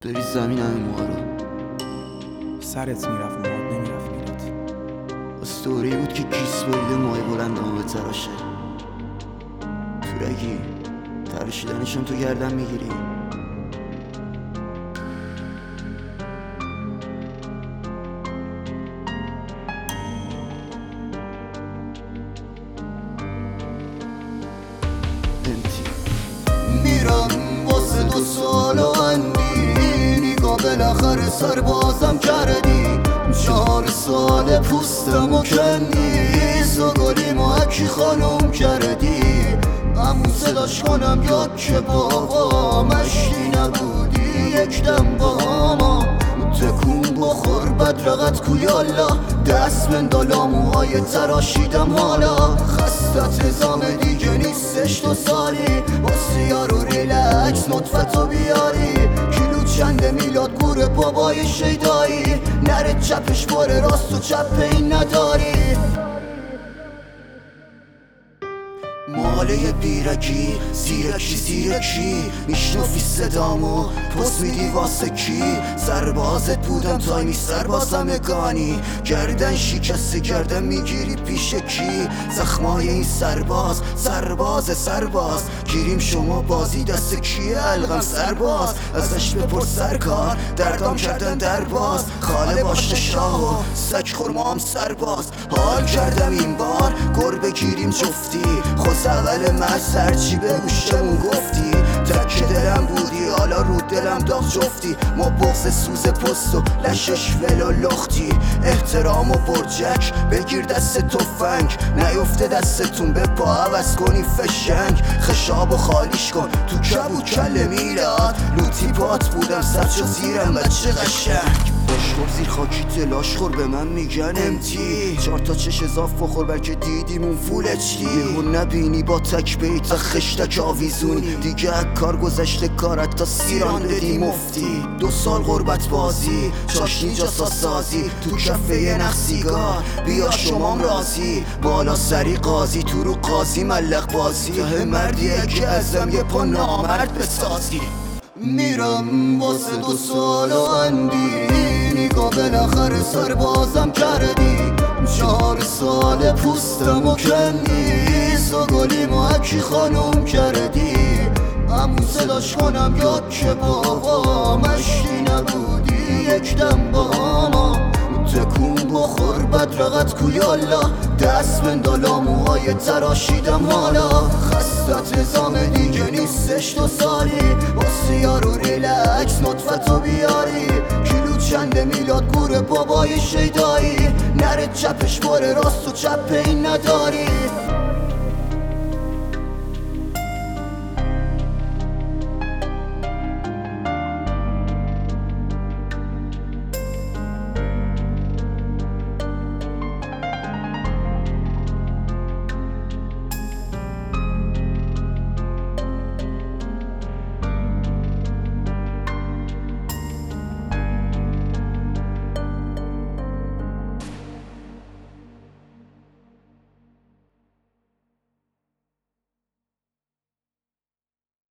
بری زمین همه موها رو سرت میرفت موهات نمیرفت میرات. استوری بود که کیس بریده موهای بلندمو بتراشه. تورگی ترشیدنشون تو گردن میگیری. میرم واسه 2 سال و اندی نگاه بالاخره سربازم کردی. 4 سال پوستم و کندی زگالی محکی خانم کردی. همون صداش کنم یا که بابا مشتی نبودی یکدم با ما تکون بخور بدرقت کویالا دست بندالا موهای تراشیدم حالا خستت ازام دیگه نیستش 2 سالی واسه یارو ریلکس نطفتو بیاری کیلو چنده میلاد گور بابای شیدایی نره چپش باره راست و چپ این نداری ماله بیرکی زیرکی میشنفی صدامو پست میدی واسه کی سربازت بودم تایمی سربازم گانی گردن شکسته گردن میگیری پیش کی زخمای این سرباز گیریم شما بازی دست کیه الغم سرباز ازش بپرس سرکار دردام کردن درباز خاله باشه شاه و سک خورمام سرباز حال کردم این بار گربه گیریم جفتی خود اول مرز هرچی به گوشمون گفتی تک دلم بودی حالا رو دلم داغ جفتی ما بغض سوز پست و لشش ولو لختی احترام و برجک بگیر دست تفنگ نیفته دستتون به پا عوض کنی فشنگ خشاب و خالیش کن تو کبو کل میلاد لوتی پات بودم سرچ و زیرم بچه قشنگ بشخور زیر خاکی تلاش خور به من میگن امتی 4 تا چش اضاف بخور بلکه دیدیمون فول اچدی میهون نبینی با تک بیت خشتک آویزون دیگه کار گذشته کارت تا سیران بدی مفتی 2 سال غربت بازی چاشنی جاسا سازی تو کفه یه نخ سیگار بیا شمام رازی بالا سری قاضی تو رو قاضی ملق بازی ته مردیه که ازم یه پا نامرد بسازی میرم واسه 2 سال و اندی نگاه بالاخره سربازم کردی 4 سال پوستم و کندی زگالی محکی خانم کردی همون صداش کنم یا که بابا مشتی نبودی یکدم با ما تکون بخور بدرقت کویالا دست بندالا موهای تراشیدم حالا خستت ازام دیگه نیستش 2 سالی واسه یارو ریلکس نطفتو بیاری کیلو چنده میلاد گور بابای شیدایی نره چپش باره راست و چپ این نداری